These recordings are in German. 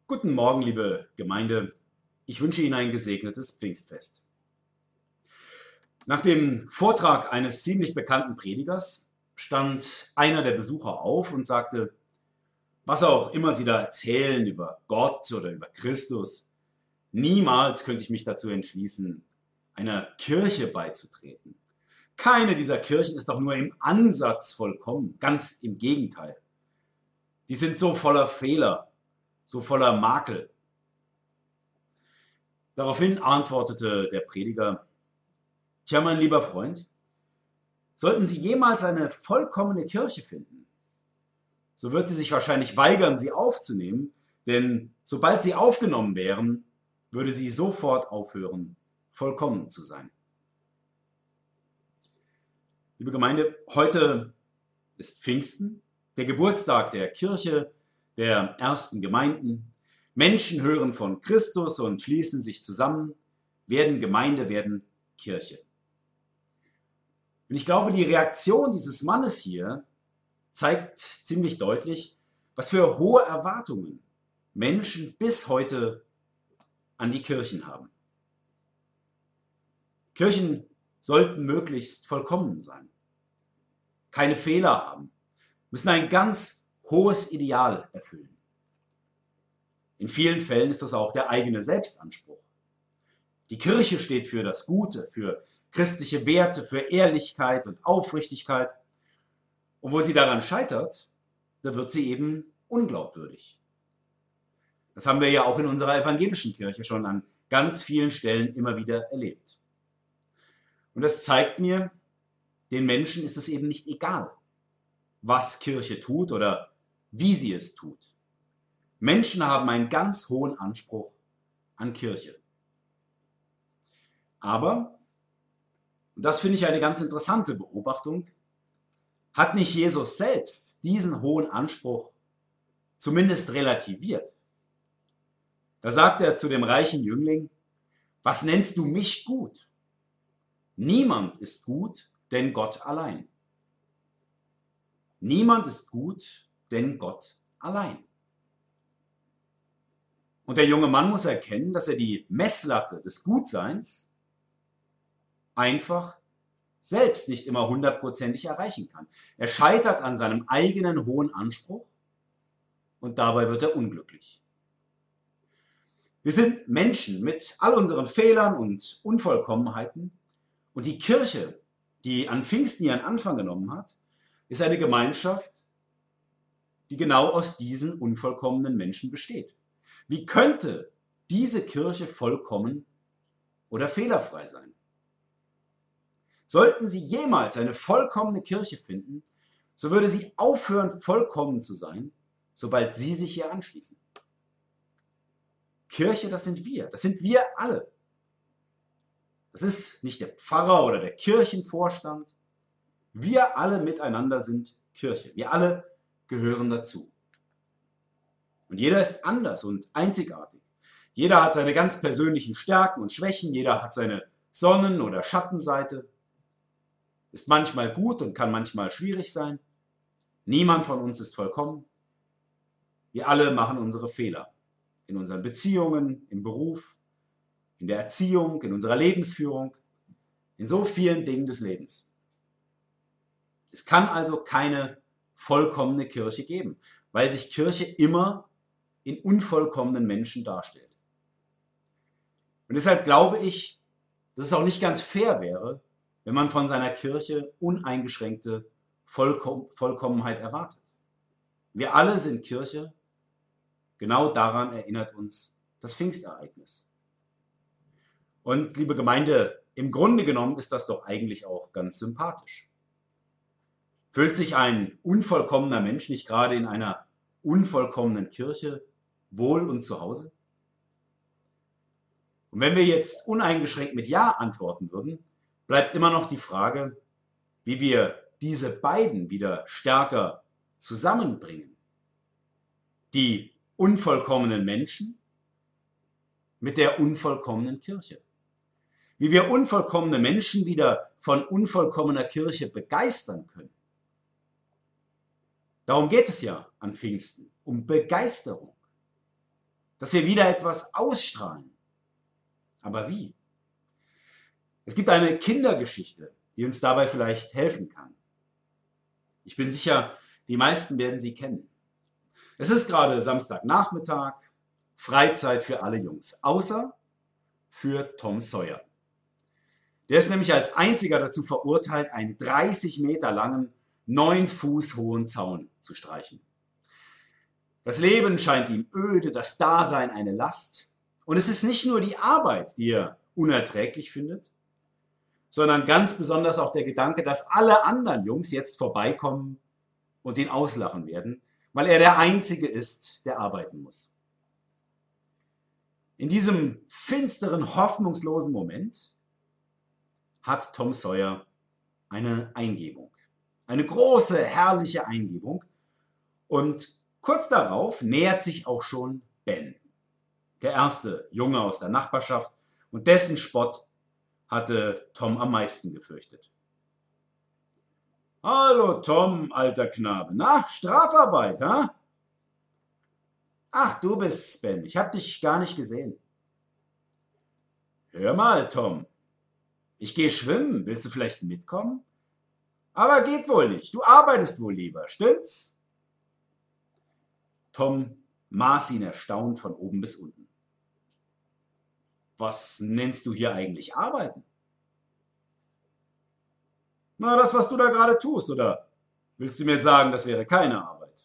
Guten Morgen, liebe Gemeinde. Ich wünsche Ihnen ein gesegnetes Pfingstfest. Nach dem Vortrag eines ziemlich bekannten Predigers stand einer der Besucher auf und sagte, was auch immer Sie da erzählen über Gott oder über Christus, niemals könnte ich mich dazu entschließen, einer Kirche beizutreten. Keine dieser Kirchen ist doch nur im Ansatz vollkommen, ganz im Gegenteil. Die sind so voller Fehler, so voller Makel. Daraufhin antwortete der Prediger, tja, mein lieber Freund, sollten Sie jemals eine vollkommene Kirche finden, so wird sie sich wahrscheinlich weigern, sie aufzunehmen, denn sobald sie aufgenommen wären, würde sie sofort aufhören, vollkommen zu sein. Liebe Gemeinde, heute ist Pfingsten, der Geburtstag der Kirche, der ersten Gemeinden. Menschen hören von Christus und schließen sich zusammen, werden Gemeinde, werden Kirche. Und ich glaube, die Reaktion dieses Mannes hier zeigt ziemlich deutlich, was für hohe Erwartungen Menschen bis heute an die Kirchen haben. Kirchen sollten möglichst vollkommen sein, keine Fehler haben, müssen ein ganz hohes Ideal erfüllen. In vielen Fällen ist das auch der eigene Selbstanspruch. Die Kirche steht für das Gute, für christliche Werte, für Ehrlichkeit und Aufrichtigkeit. Und wo sie daran scheitert, da wird sie eben unglaubwürdig. Das haben wir ja auch in unserer evangelischen Kirche schon an ganz vielen Stellen immer wieder erlebt. Und das zeigt mir, den Menschen ist es eben nicht egal, was Kirche tut oder wie sie es tut. Menschen haben einen ganz hohen Anspruch an Kirche. Aber, und das finde ich eine ganz interessante Beobachtung, hat nicht Jesus selbst diesen hohen Anspruch zumindest relativiert. Da sagt er zu dem reichen Jüngling, was nennst du mich gut? Niemand ist gut, denn Gott allein. Niemand ist gut, denn Gott allein. Und der junge Mann muss erkennen, dass er die Messlatte des Gutseins einfach selbst nicht immer hundertprozentig erreichen kann. Er scheitert an seinem eigenen hohen Anspruch und dabei wird er unglücklich. Wir sind Menschen mit all unseren Fehlern und Unvollkommenheiten und die Kirche, die an Pfingsten ihren Anfang genommen hat, ist eine Gemeinschaft, die genau aus diesen unvollkommenen Menschen besteht. Wie könnte diese Kirche vollkommen oder fehlerfrei sein? Sollten Sie jemals eine vollkommene Kirche finden, so würde sie aufhören, vollkommen zu sein, sobald Sie sich hier anschließen. Kirche, das sind wir alle. Das ist nicht der Pfarrer oder der Kirchenvorstand. Wir alle miteinander sind Kirche. Wir alle gehören dazu. Und jeder ist anders und einzigartig. Jeder hat seine ganz persönlichen Stärken und Schwächen. Jeder hat seine Sonnen- oder Schattenseite. Ist manchmal gut und kann manchmal schwierig sein. Niemand von uns ist vollkommen. Wir alle machen unsere Fehler. In unseren Beziehungen, im Beruf, in der Erziehung, in unserer Lebensführung, in so vielen Dingen des Lebens. Es kann also keine vollkommene Kirche geben, weil sich Kirche immer in unvollkommenen Menschen darstellt. Und deshalb glaube ich, dass es auch nicht ganz fair wäre, wenn man von seiner Kirche uneingeschränkte Vollkommenheit erwartet. Wir alle sind Kirche, genau daran erinnert uns das Pfingstereignis. Und liebe Gemeinde, im Grunde genommen ist das doch eigentlich auch ganz sympathisch. Fühlt sich ein unvollkommener Mensch nicht gerade in einer unvollkommenen Kirche wohl und zu Hause? Und wenn wir jetzt uneingeschränkt mit Ja antworten würden, bleibt immer noch die Frage, wie wir diese beiden wieder stärker zusammenbringen. Die unvollkommenen Menschen mit der unvollkommenen Kirche. Wie wir unvollkommene Menschen wieder von unvollkommener Kirche begeistern können. Darum geht es ja an Pfingsten, um Begeisterung. dass wir wieder etwas ausstrahlen. Aber wie? Es gibt eine Kindergeschichte, die uns dabei vielleicht helfen kann. Ich bin sicher, die meisten werden sie kennen. Es ist gerade Samstagnachmittag, Freizeit für alle Jungs, außer für Tom Sawyer. Der ist nämlich als einziger dazu verurteilt, einen 30 Meter langen, 9 Fuß hohen Zaun zu streichen. Das Leben scheint ihm öde, das Dasein eine Last. Und es ist nicht nur die Arbeit, die er unerträglich findet, sondern ganz besonders auch der Gedanke, dass alle anderen Jungs jetzt vorbeikommen und ihn auslachen werden, weil er der Einzige ist, der arbeiten muss. In diesem finsteren, hoffnungslosen Moment hat Tom Sawyer eine Eingebung. Eine große, herrliche Eingebung. Und kurz darauf nähert sich auch schon Ben, der erste Junge aus der Nachbarschaft, und dessen Spott hatte Tom am meisten gefürchtet. Hallo Tom, alter Knabe. Na, Strafarbeit, ha? Ach, du bist's, Ben. Ich hab dich gar nicht gesehen. Hör mal, Tom. Ich gehe schwimmen. Willst du vielleicht mitkommen? Aber geht wohl nicht. Du arbeitest wohl lieber, stimmt's? Tom maß ihn erstaunt von oben bis unten. Was nennst du hier eigentlich arbeiten? Na, das, was du da gerade tust, oder willst du mir sagen, das wäre keine Arbeit?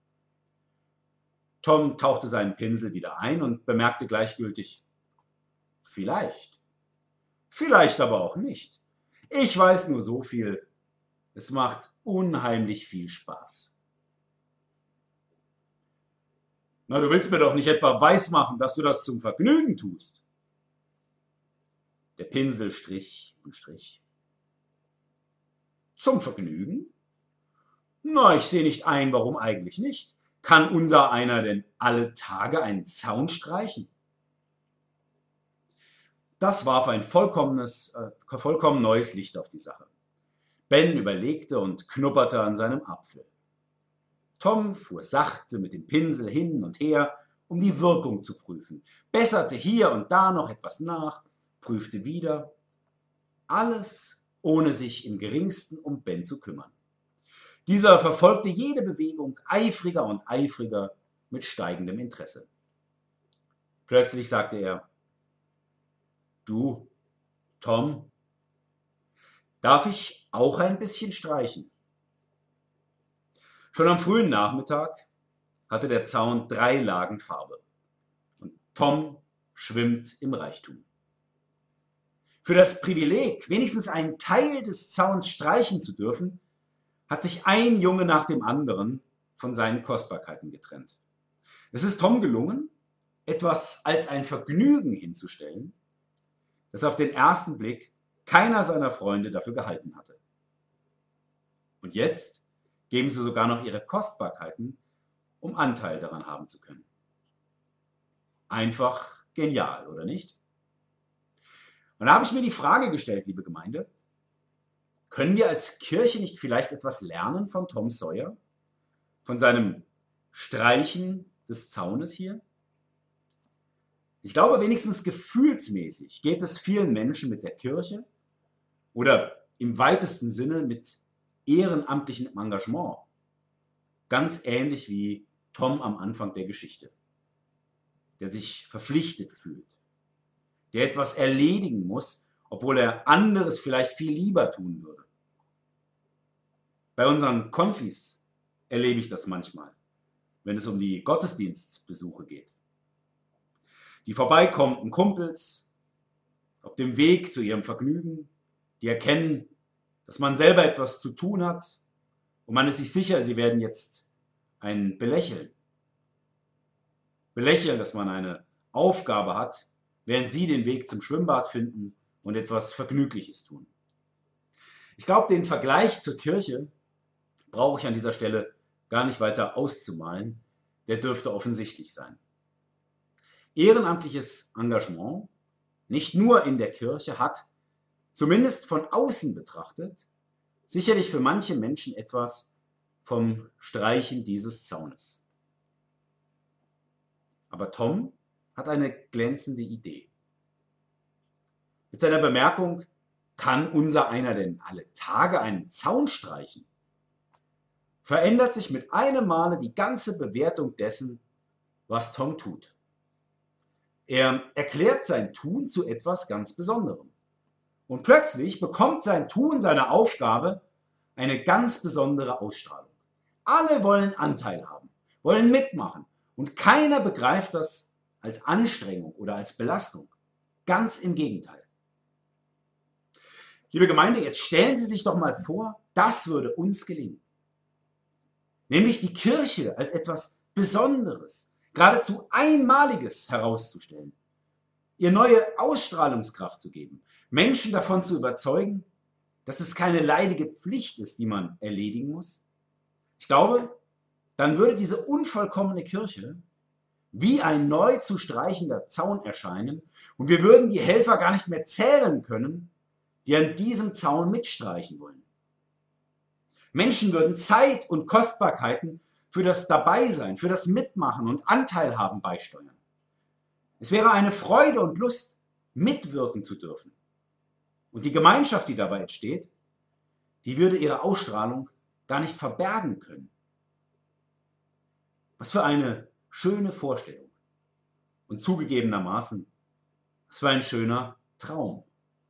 Tom tauchte seinen Pinsel wieder ein und bemerkte gleichgültig, vielleicht. Vielleicht aber auch nicht. Ich weiß nur so viel. Es macht unheimlich viel Spaß. Na, du willst mir doch nicht etwa weismachen, dass du das zum Vergnügen tust. Der Pinsel strich und strich. Zum Vergnügen? Na, ich sehe nicht ein, warum eigentlich nicht. Kann unser einer denn alle Tage einen Zaun streichen? Das warf ein vollkommen neues Licht auf die Sache. Ben überlegte und knupperte an seinem Apfel. Tom fuhr sachte mit dem Pinsel hin und her, um die Wirkung zu prüfen, besserte hier und da noch etwas nach, prüfte wieder. Alles, ohne sich im geringsten um Ben zu kümmern. Dieser verfolgte jede Bewegung eifriger und eifriger mit steigendem Interesse. Plötzlich sagte er, du, Tom, darf ich auch ein bisschen streichen? Schon am frühen Nachmittag hatte der Zaun 3 Lagen Farbe und Tom schwimmt im Reichtum. Für das Privileg, wenigstens einen Teil des Zauns streichen zu dürfen, hat sich ein Junge nach dem anderen von seinen Kostbarkeiten getrennt. Es ist Tom gelungen, etwas als ein Vergnügen hinzustellen, das auf den ersten Blick keiner seiner Freunde dafür gehalten hatte. Und jetzt geben sie sogar noch ihre Kostbarkeiten, um Anteil daran haben zu können. Einfach genial, oder nicht? Und da habe ich mir die Frage gestellt, liebe Gemeinde, können wir als Kirche nicht vielleicht etwas lernen von Tom Sawyer? Von seinem Streichen des Zaunes hier? Ich glaube, wenigstens gefühlsmäßig geht es vielen Menschen mit der Kirche oder im weitesten Sinne mit ehrenamtlichem Engagement ganz ähnlich wie Tom am Anfang der Geschichte, der sich verpflichtet fühlt, der etwas erledigen muss, obwohl er anderes vielleicht viel lieber tun würde. Bei unseren Konfis erlebe ich das manchmal, wenn es um die Gottesdienstbesuche geht. Die vorbeikommenden Kumpels auf dem Weg zu ihrem Vergnügen, die erkennen, dass man selber etwas zu tun hat und man ist sich sicher, sie werden jetzt einen belächeln. Belächeln, dass man eine Aufgabe hat, während sie den Weg zum Schwimmbad finden und etwas Vergnügliches tun. Ich glaube, den Vergleich zur Kirche brauche ich an dieser Stelle gar nicht weiter auszumalen. Der dürfte offensichtlich sein. Ehrenamtliches Engagement, nicht nur in der Kirche, hat, zumindest von außen betrachtet, sicherlich für manche Menschen etwas vom Streichen dieses Zaunes. Aber Tom hat eine glänzende Idee. Mit seiner Bemerkung, kann unser einer denn alle Tage einen Zaun streichen, verändert sich mit einem Male die ganze Bewertung dessen, was Tom tut. Er erklärt sein Tun zu etwas ganz Besonderem. Und plötzlich bekommt sein Tun, seine Aufgabe, eine ganz besondere Ausstrahlung. Alle wollen Anteil haben, wollen mitmachen und keiner begreift das als Anstrengung oder als Belastung. Ganz im Gegenteil. Liebe Gemeinde, jetzt stellen Sie sich doch mal vor, das würde uns gelingen. Nämlich die Kirche als etwas Besonderes, geradezu Einmaliges herauszustellen, ihr neue Ausstrahlungskraft zu geben, Menschen davon zu überzeugen, dass es keine leidige Pflicht ist, die man erledigen muss. Ich glaube, dann würde diese unvollkommene Kirche wie ein neu zu streichender Zaun erscheinen und wir würden die Helfer gar nicht mehr zählen können, die an diesem Zaun mitstreichen wollen. Menschen würden Zeit und Kostbarkeiten für das Dabeisein, für das Mitmachen und Anteilhaben beisteuern. Es wäre eine Freude und Lust, mitwirken zu dürfen. Und die Gemeinschaft, die dabei entsteht, die würde ihre Ausstrahlung gar nicht verbergen können. Was für eine schöne Vorstellung. Und zugegebenermaßen, was für ein schöner Traum.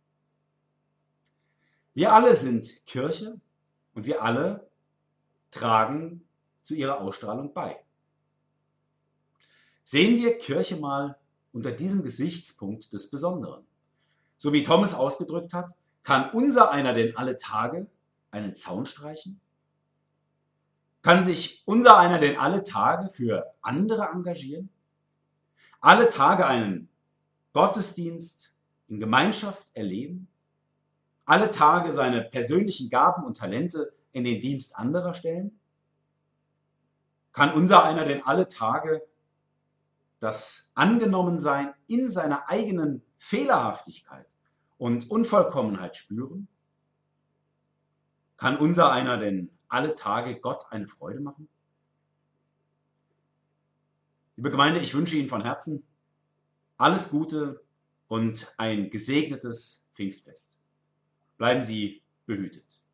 Wir alle sind Kirche und wir alle tragen zu ihrer Ausstrahlung bei. Sehen wir Kirche mal unter diesem Gesichtspunkt des Besonderen. So wie Thomas ausgedrückt hat, kann unser einer denn alle Tage einen Zaun streichen? Kann sich unser einer denn alle Tage für andere engagieren? Alle Tage einen Gottesdienst in Gemeinschaft erleben? Alle Tage seine persönlichen Gaben und Talente in den Dienst anderer stellen? Kann unser einer denn alle Tage das Angenommensein in seiner eigenen Fehlerhaftigkeit und Unvollkommenheit spüren? Kann unser einer denn alle Tage Gott eine Freude machen? Liebe Gemeinde, ich wünsche Ihnen von Herzen alles Gute und ein gesegnetes Pfingstfest. Bleiben Sie behütet.